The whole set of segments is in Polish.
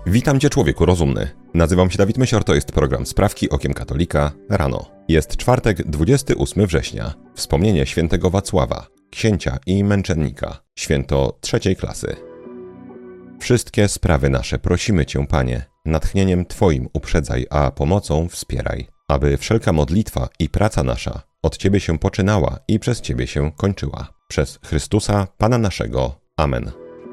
Witam Cię, człowieku rozumny. Nazywam się Dawid Mysior, to jest program Sprawki Okiem Katolika rano. Jest czwartek, 28 września. Wspomnienie świętego Wacława, księcia i męczennika. Święto trzeciej klasy. Wszystkie sprawy nasze prosimy Cię, Panie, natchnieniem Twoim uprzedzaj, a pomocą wspieraj, aby wszelka modlitwa i praca nasza od Ciebie się poczynała i przez Ciebie się kończyła. Przez Chrystusa, Pana naszego. Amen.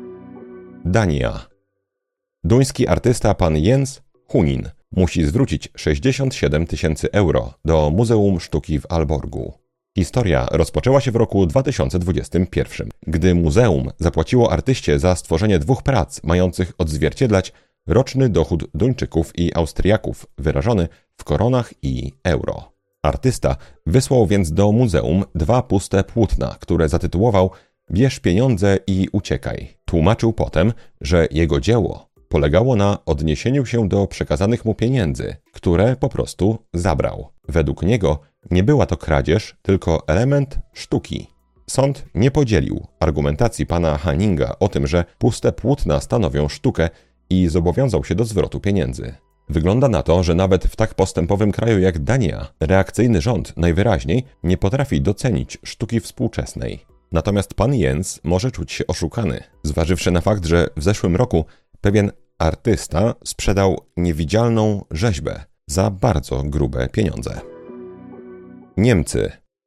Dania. Duński artysta pan Jens Hunin musi zwrócić 67 000 euro do Muzeum Sztuki w Aalborgu. Historia rozpoczęła się w roku 2021, gdy muzeum zapłaciło artyście za stworzenie 2 prac mających odzwierciedlać roczny dochód Duńczyków i Austriaków wyrażony w koronach i euro. Artysta wysłał więc do muzeum 2 puste płótna, które zatytułował „Bierz pieniądze i uciekaj”. Tłumaczył potem, że jego dzieło polegało na odniesieniu się do przekazanych mu pieniędzy, które po prostu zabrał. Według niego nie była to kradzież, tylko element sztuki. Sąd nie podzielił argumentacji pana Hanninga o tym, że puste płótna stanowią sztukę i zobowiązał się do zwrotu pieniędzy. Wygląda na to, że nawet w tak postępowym kraju jak Dania reakcyjny rząd najwyraźniej nie potrafi docenić sztuki współczesnej. Natomiast pan Jens może czuć się oszukany, zważywszy na fakt, że w zeszłym roku pewien artysta sprzedał niewidzialną rzeźbę za bardzo grube pieniądze. Niemcy.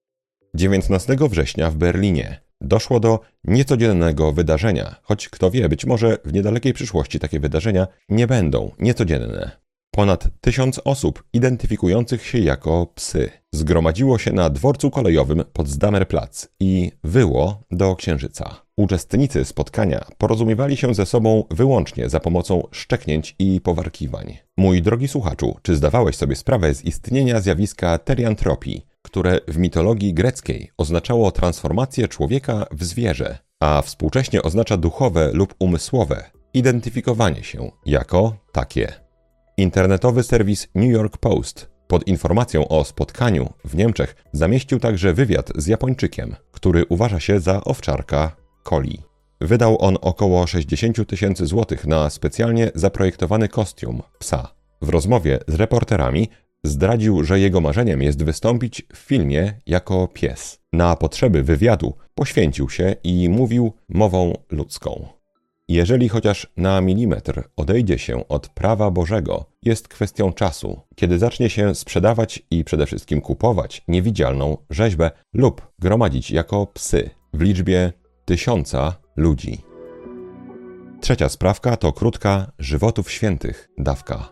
19 września w Berlinie doszło do niecodziennego wydarzenia, choć kto wie, być może w niedalekiej przyszłości takie wydarzenia nie będą niecodzienne. Ponad 1000 osób identyfikujących się jako psy zgromadziło się na dworcu kolejowym Potsdamerplatz i wyło do księżyca. Uczestnicy spotkania porozumiewali się ze sobą wyłącznie za pomocą szczeknięć i powarkiwań. Mój drogi słuchaczu, czy zdawałeś sobie sprawę z istnienia zjawiska teriantropii, które w mitologii greckiej oznaczało transformację człowieka w zwierzę, a współcześnie oznacza duchowe lub umysłowe identyfikowanie się jako takie? Internetowy serwis New York Post pod informacją o spotkaniu w Niemczech zamieścił także wywiad z Japończykiem, który uważa się za owczarka Collie. Wydał on około 60 000 złotych na specjalnie zaprojektowany kostium psa. W rozmowie z reporterami zdradził, że jego marzeniem jest wystąpić w filmie jako pies. Na potrzeby wywiadu poświęcił się i mówił mową ludzką. Jeżeli chociaż na milimetr odejdzie się od prawa Bożego, jest kwestią czasu, kiedy zacznie się sprzedawać i przede wszystkim kupować niewidzialną rzeźbę lub gromadzić jako psy w liczbie 1000 ludzi. Trzecia sprawka to krótka żywotów świętych dawka.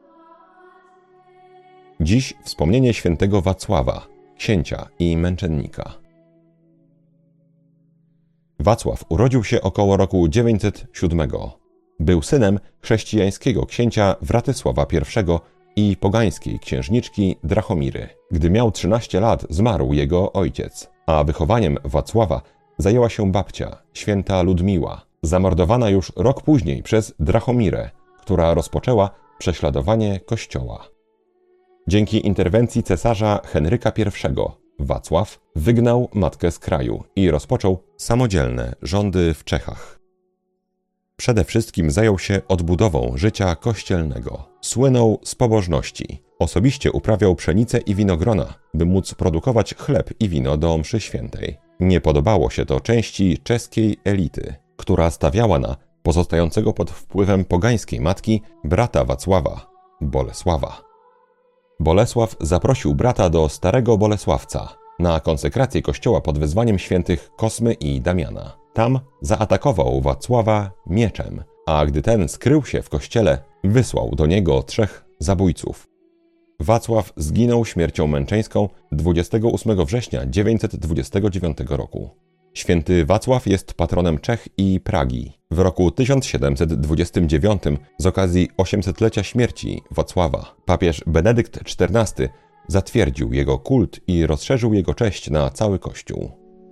Dziś wspomnienie świętego Wacława, księcia i męczennika. Wacław urodził się około roku 907. Był synem chrześcijańskiego księcia Wratysława I i pogańskiej księżniczki Drachomiry. Gdy miał 13 lat, zmarł jego ojciec, a wychowaniem Wacława zajęła się babcia, święta Ludmiła, zamordowana już rok później przez Drachomirę, która rozpoczęła prześladowanie kościoła. Dzięki interwencji cesarza Henryka I Wacław wygnał matkę z kraju i rozpoczął samodzielne rządy w Czechach. Przede wszystkim zajął się odbudową życia kościelnego. Słynął z pobożności. Osobiście uprawiał pszenicę i winogrona, by móc produkować chleb i wino do mszy świętej. Nie podobało się to części czeskiej elity, która stawiała na pozostającego pod wpływem pogańskiej matki brata Wacława, Bolesława. Bolesław zaprosił brata do Starego Bolesławca na konsekrację kościoła pod wezwaniem świętych Kosmy i Damiana. Tam zaatakował Wacława mieczem, a gdy ten skrył się w kościele, wysłał do niego 3 zabójców. Wacław zginął śmiercią męczeńską 28 września 929 roku. Święty Wacław jest patronem Czech i Pragi. W roku 1729 z okazji 800-lecia śmierci Wacława papież Benedykt XIV zatwierdził jego kult i rozszerzył jego cześć na cały Kościół.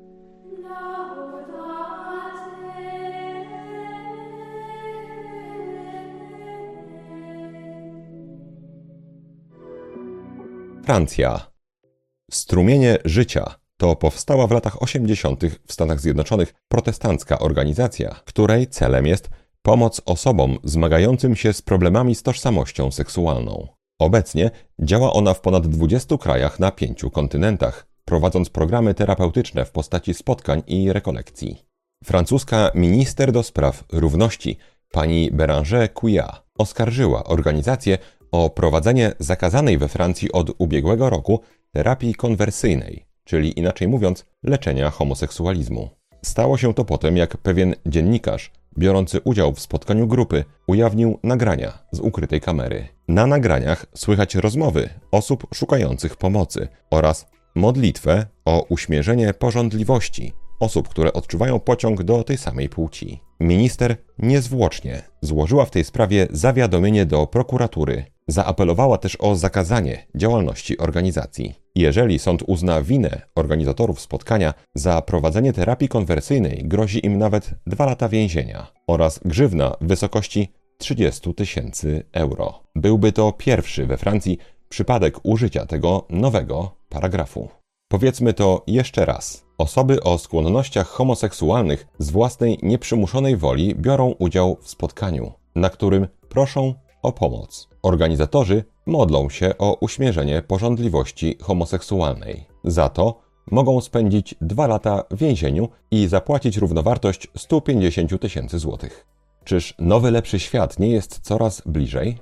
Francja. Strumienie życia to powstała w latach 80. w Stanach Zjednoczonych protestancka organizacja, której celem jest pomoc osobom zmagającym się z problemami z tożsamością seksualną. Obecnie działa ona w ponad 20 krajach na 5 kontynentach, prowadząc programy terapeutyczne w postaci spotkań i rekolekcji. Francuska minister do spraw równości, pani Bérangère Couillard, oskarżyła organizację o prowadzenie zakazanej we Francji od ubiegłego roku terapii konwersyjnej, czyli inaczej mówiąc leczenia homoseksualizmu. Stało się to po tym, jak pewien dziennikarz biorący udział w spotkaniu grupy ujawnił nagrania z ukrytej kamery. Na nagraniach słychać rozmowy osób szukających pomocy oraz modlitwę o uśmierzenie pożądliwości osób, które odczuwają pociąg do tej samej płci. Minister niezwłocznie złożyła w tej sprawie zawiadomienie do prokuratury. Zaapelowała też o zakazanie działalności organizacji. Jeżeli sąd uzna winę organizatorów spotkania za prowadzenie terapii konwersyjnej, grozi im nawet 2 lata więzienia oraz grzywna w wysokości 30 000 euro. Byłby to pierwszy we Francji przypadek użycia tego nowego paragrafu. Powiedzmy to jeszcze raz. Osoby o skłonnościach homoseksualnych z własnej nieprzymuszonej woli biorą udział w spotkaniu, na którym proszą o pomoc. Organizatorzy modlą się o uśmierzenie pożądliwości homoseksualnej. Za to mogą spędzić 2 lata w więzieniu i zapłacić równowartość 150 000 złotych. Czyż nowy, lepszy świat nie jest coraz bliżej?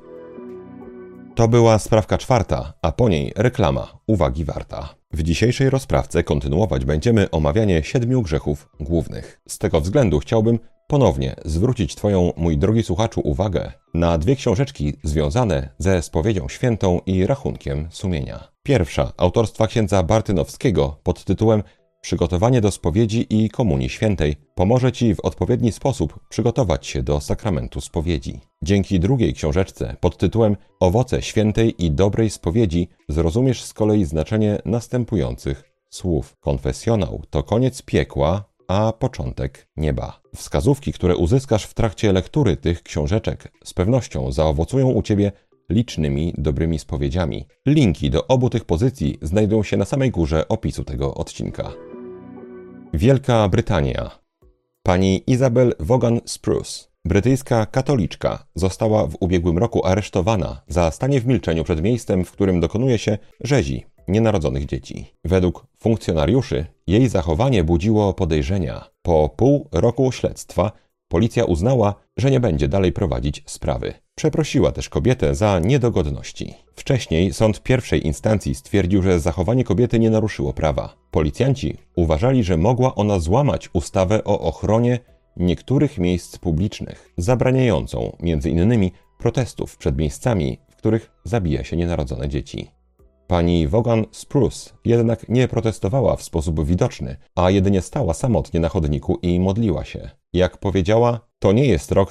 To była sprawka 4, a po niej reklama uwagi warta. W dzisiejszej rozprawce kontynuować będziemy omawianie 7 grzechów głównych. Z tego względu chciałbym ponownie zwrócić Twoją, mój drogi słuchaczu, uwagę na 2 książeczki związane ze spowiedzią świętą i rachunkiem sumienia. Pierwsza, autorstwa księdza Bartynowskiego pod tytułem Przygotowanie do spowiedzi i komunii świętej pomoże Ci w odpowiedni sposób przygotować się do sakramentu spowiedzi. Dzięki drugiej książeczce pod tytułem Owoce świętej i dobrej spowiedzi zrozumiesz z kolei znaczenie następujących słów. Konfesjonał to koniec piekła, a początek nieba. Wskazówki, które uzyskasz w trakcie lektury tych książeczek, z pewnością zaowocują u Ciebie licznymi dobrymi spowiedziami. Linki do obu tych pozycji znajdują się na samej górze opisu tego odcinka. Wielka Brytania. Pani Isabel Vaughan Spruce, brytyjska katoliczka, została w ubiegłym roku aresztowana za stanie w milczeniu przed miejscem, w którym dokonuje się rzezi nienarodzonych dzieci. Według funkcjonariuszy jej zachowanie budziło podejrzenia. Po pół roku śledztwa policja uznała, że nie będzie dalej prowadzić sprawy. Przeprosiła też kobietę za niedogodności. Wcześniej sąd pierwszej instancji stwierdził, że zachowanie kobiety nie naruszyło prawa. Policjanci uważali, że mogła ona złamać ustawę o ochronie niektórych miejsc publicznych, zabraniającą m.in. protestów przed miejscami, w których zabija się nienarodzone dzieci. Pani Vaughan Spruce jednak nie protestowała w sposób widoczny, a jedynie stała samotnie na chodniku i modliła się. Jak powiedziała, to nie jest rok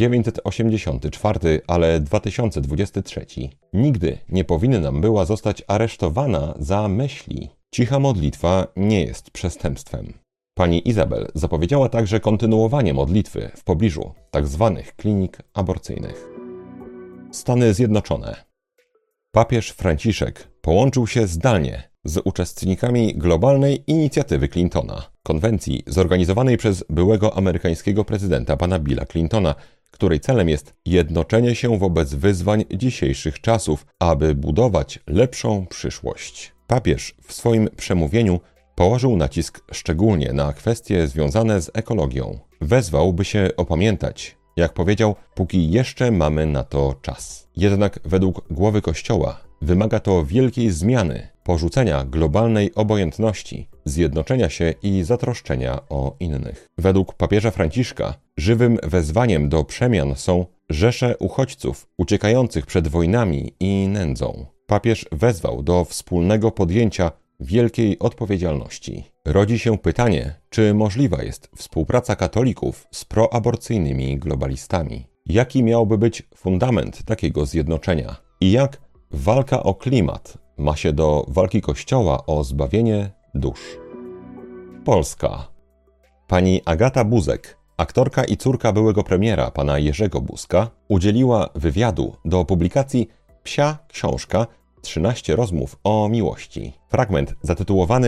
1984, ale 2023. Nigdy nie powinnam była zostać aresztowana za myśli. Cicha modlitwa nie jest przestępstwem. Pani Izabel zapowiedziała także kontynuowanie modlitwy w pobliżu tzw. klinik aborcyjnych. Stany Zjednoczone. Papież Franciszek połączył się zdalnie z uczestnikami globalnej inicjatywy Clintona, konwencji zorganizowanej przez byłego amerykańskiego prezydenta pana Billa Clintona, której celem jest jednoczenie się wobec wyzwań dzisiejszych czasów, aby budować lepszą przyszłość. Papież w swoim przemówieniu położył nacisk szczególnie na kwestie związane z ekologią. Wezwał, by się opamiętać. Jak powiedział, póki jeszcze mamy na to czas. Jednak według głowy Kościoła wymaga to wielkiej zmiany, porzucenia globalnej obojętności, zjednoczenia się i zatroszczenia o innych. Według papieża Franciszka żywym wezwaniem do przemian są rzesze uchodźców uciekających przed wojnami i nędzą. Papież wezwał do wspólnego podjęcia wielkiej odpowiedzialności. Rodzi się pytanie, czy możliwa jest współpraca katolików z proaborcyjnymi globalistami? Jaki miałby być fundament takiego zjednoczenia? I jak walka o klimat ma się do walki Kościoła o zbawienie dusz? Polska. Pani Agata Buzek, aktorka i córka byłego premiera pana Jerzego Buzka, udzieliła wywiadu do publikacji Psia Książka 13 rozmów o miłości. Fragment zatytułowany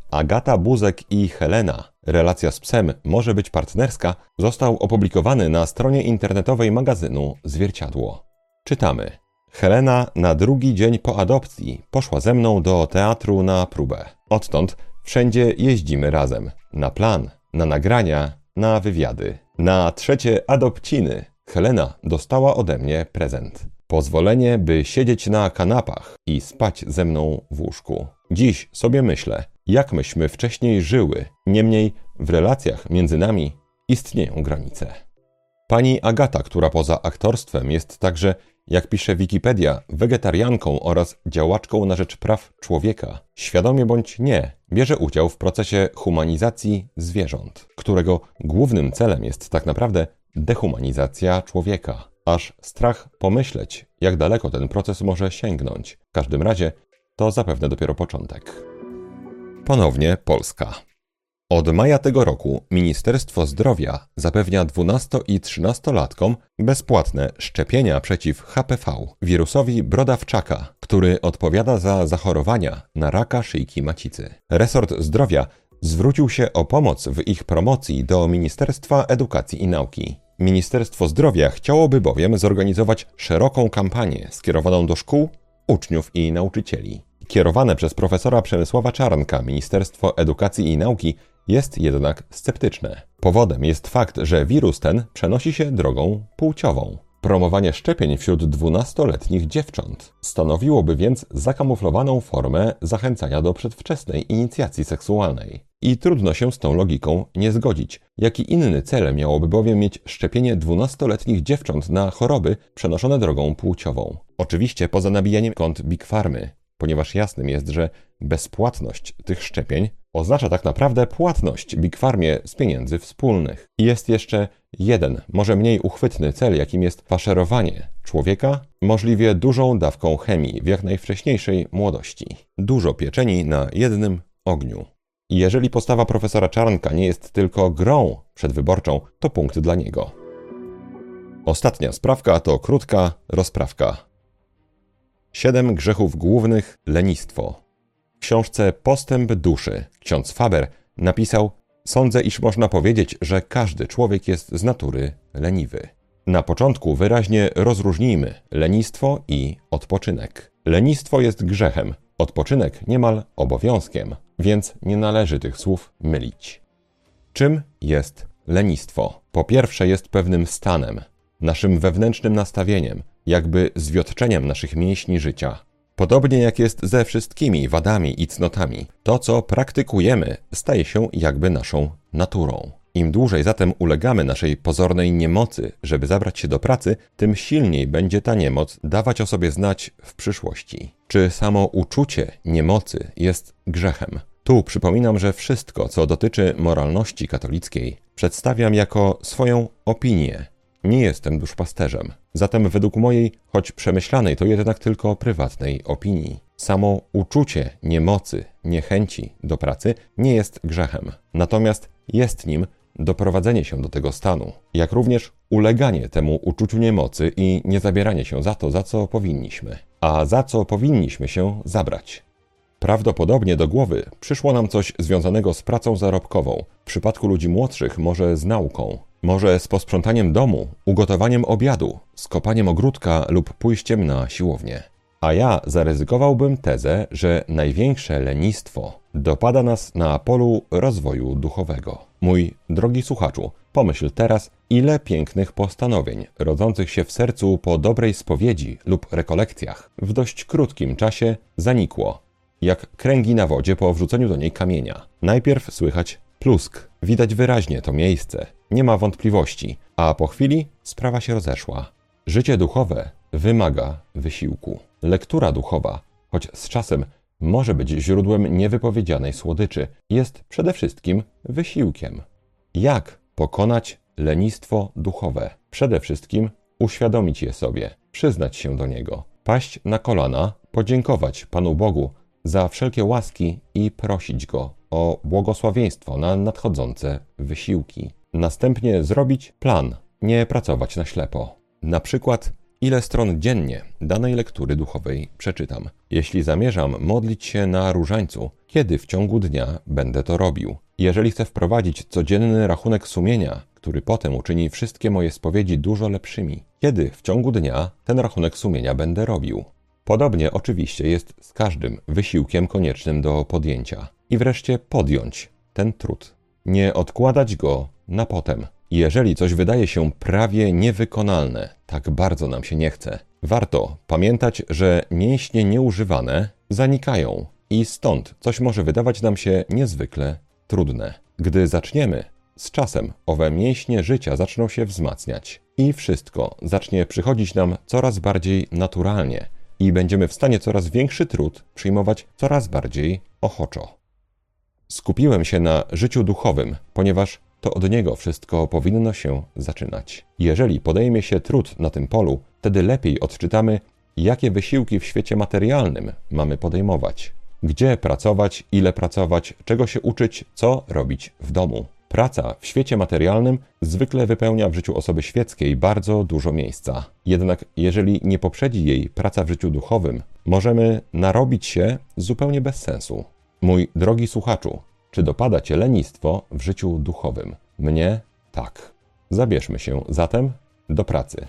Agata Buzek i Helena. Relacja z psem może być partnerska został opublikowany na stronie internetowej magazynu Zwierciadło. Czytamy. Helena na drugi dzień po adopcji poszła ze mną do teatru na próbę. Odtąd wszędzie jeździmy razem. Na plan, na nagrania, na wywiady. Na trzecie adopciny Helena dostała ode mnie prezent. Pozwolenie, by siedzieć na kanapach i spać ze mną w łóżku. Dziś sobie myślę, jak myśmy wcześniej żyły. Niemniej w relacjach między nami istnieją granice. Pani Agata, która poza aktorstwem jest także, jak pisze Wikipedia, wegetarianką oraz działaczką na rzecz praw człowieka, świadomie bądź nie, bierze udział w procesie humanizacji zwierząt, którego głównym celem jest tak naprawdę dehumanizacja człowieka. Aż strach pomyśleć, jak daleko ten proces może sięgnąć. W każdym razie to zapewne dopiero początek. Ponownie Polska. Od maja tego roku Ministerstwo Zdrowia zapewnia 12- i 13-latkom bezpłatne szczepienia przeciw HPV, wirusowi brodawczaka, który odpowiada za zachorowania na raka szyjki macicy. Resort Zdrowia zwrócił się o pomoc w ich promocji do Ministerstwa Edukacji i Nauki. Ministerstwo Zdrowia chciałoby bowiem zorganizować szeroką kampanię skierowaną do szkół, uczniów i nauczycieli. Kierowane przez profesora Przemysława Czarnka Ministerstwo Edukacji i Nauki jest jednak sceptyczne. Powodem jest fakt, że wirus ten przenosi się drogą płciową. Promowanie szczepień wśród 12-letnich dziewcząt stanowiłoby więc zakamuflowaną formę zachęcania do przedwczesnej inicjacji seksualnej. I trudno się z tą logiką nie zgodzić. Jaki inny cel miałoby bowiem mieć szczepienie 12-letnich dziewcząt na choroby przenoszone drogą płciową? Oczywiście poza nabijaniem kont Big Pharmy, ponieważ jasnym jest, że bezpłatność tych szczepień oznacza tak naprawdę płatność Big Pharmie z pieniędzy wspólnych. I jest jeszcze jeden, może mniej uchwytny cel, jakim jest faszerowanie człowieka możliwie dużą dawką chemii w jak najwcześniejszej młodości. Dużo pieczeni na jednym ogniu. I jeżeli postawa profesora Czarnka nie jest tylko grą przedwyborczą, to punkt dla niego. Ostatnia sprawka to krótka rozprawka. 7 grzechów głównych lenistwo. W książce Postęp duszy ksiądz Faber napisał: sądzę, iż można powiedzieć, że każdy człowiek jest z natury leniwy. Na początku wyraźnie rozróżnijmy lenistwo i odpoczynek. Lenistwo jest grzechem, odpoczynek niemal obowiązkiem, więc nie należy tych słów mylić. Czym jest lenistwo? Po pierwsze jest pewnym stanem, naszym wewnętrznym nastawieniem, jakby zwiotczeniem naszych mięśni życia. Podobnie jak jest ze wszystkimi wadami i cnotami, to co praktykujemy staje się jakby naszą naturą. Im dłużej zatem ulegamy naszej pozornej niemocy, żeby zabrać się do pracy, tym silniej będzie ta niemoc dawać o sobie znać w przyszłości. Czy samo uczucie niemocy jest grzechem? Tu przypominam, że wszystko, co dotyczy moralności katolickiej, przedstawiam jako swoją opinię. Nie jestem duszpasterzem. Zatem według mojej, choć przemyślanej, to jednak tylko prywatnej opinii, samo uczucie niemocy, niechęci do pracy nie jest grzechem. Natomiast jest nim doprowadzenie się do tego stanu, jak również uleganie temu uczuciu niemocy i niezabieranie się za to, za co powinniśmy, a za co powinniśmy się zabrać. Prawdopodobnie do głowy przyszło nam coś związanego z pracą zarobkową, w przypadku ludzi młodszych może z nauką, może z posprzątaniem domu, ugotowaniem obiadu, skopaniem ogródka lub pójściem na siłownię. A ja zaryzykowałbym tezę, że największe lenistwo dopada nas na polu rozwoju duchowego. Mój drogi słuchaczu, pomyśl teraz, ile pięknych postanowień rodzących się w sercu po dobrej spowiedzi lub rekolekcjach w dość krótkim czasie zanikło, jak kręgi na wodzie po wrzuceniu do niej kamienia. Najpierw słychać plusk, widać wyraźnie to miejsce, nie ma wątpliwości, a po chwili sprawa się rozeszła. Życie duchowe wymaga wysiłku. Lektura duchowa, choć z czasem może być źródłem niewypowiedzianej słodyczy, jest przede wszystkim wysiłkiem. Jak pokonać lenistwo duchowe? Przede wszystkim uświadomić je sobie, przyznać się do niego, paść na kolana, podziękować Panu Bogu za wszelkie łaski i prosić Go o błogosławieństwo na nadchodzące wysiłki. Następnie zrobić plan, nie pracować na ślepo. Na przykład ile stron dziennie danej lektury duchowej przeczytam. Jeśli zamierzam modlić się na różańcu, kiedy w ciągu dnia będę to robił. Jeżeli chcę wprowadzić codzienny rachunek sumienia, który potem uczyni wszystkie moje spowiedzi dużo lepszymi, kiedy w ciągu dnia ten rachunek sumienia będę robił. Podobnie oczywiście jest z każdym wysiłkiem koniecznym do podjęcia. I wreszcie podjąć ten trud. Nie odkładać go na potem. Jeżeli coś wydaje się prawie niewykonalne, tak bardzo nam się nie chce, warto pamiętać, że mięśnie nieużywane zanikają i stąd coś może wydawać nam się niezwykle trudne. Gdy zaczniemy, z czasem owe mięśnie życia zaczną się wzmacniać i wszystko zacznie przychodzić nam coraz bardziej naturalnie i będziemy w stanie coraz większy trud przyjmować coraz bardziej ochoczo. Skupiłem się na życiu duchowym, ponieważ to od niego wszystko powinno się zaczynać. Jeżeli podejmie się trud na tym polu, wtedy lepiej odczytamy, jakie wysiłki w świecie materialnym mamy podejmować. Gdzie pracować, ile pracować, czego się uczyć, co robić w domu. Praca w świecie materialnym zwykle wypełnia w życiu osoby świeckiej bardzo dużo miejsca. Jednak jeżeli nie poprzedzi jej praca w życiu duchowym, możemy narobić się zupełnie bez sensu. Mój drogi słuchaczu, czy dopada cię lenistwo w życiu duchowym? Mnie tak. Zabierzmy się zatem do pracy.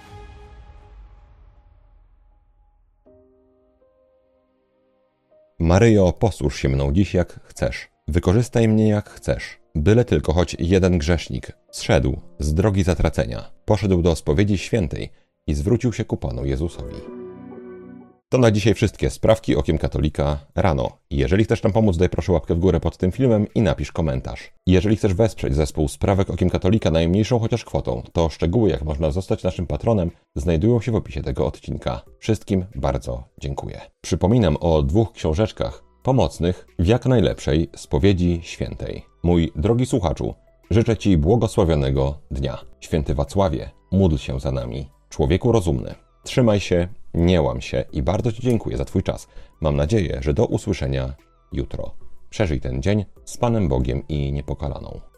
Maryjo, posłuż się mną dziś jak chcesz. Wykorzystaj mnie jak chcesz. Byle tylko choć jeden grzesznik zszedł z drogi zatracenia, poszedł do spowiedzi świętej i zwrócił się ku Panu Jezusowi. To na dzisiaj wszystkie sprawki okiem katolika rano. Jeżeli chcesz nam pomóc, daj proszę łapkę w górę pod tym filmem i napisz komentarz. Jeżeli chcesz wesprzeć zespół Sprawek Okiem Katolika najmniejszą chociaż kwotą, to szczegóły, jak można zostać naszym patronem, znajdują się w opisie tego odcinka. Wszystkim bardzo dziękuję. Przypominam o 2 książeczkach pomocnych w jak najlepszej spowiedzi świętej. Mój drogi słuchaczu, życzę Ci błogosławionego dnia. Święty Wacławie, módl się za nami. Człowieku rozumny, trzymaj się, nie łam się i bardzo Ci dziękuję za Twój czas. Mam nadzieję, że do usłyszenia jutro. Przeżyj ten dzień z Panem Bogiem i Niepokalaną.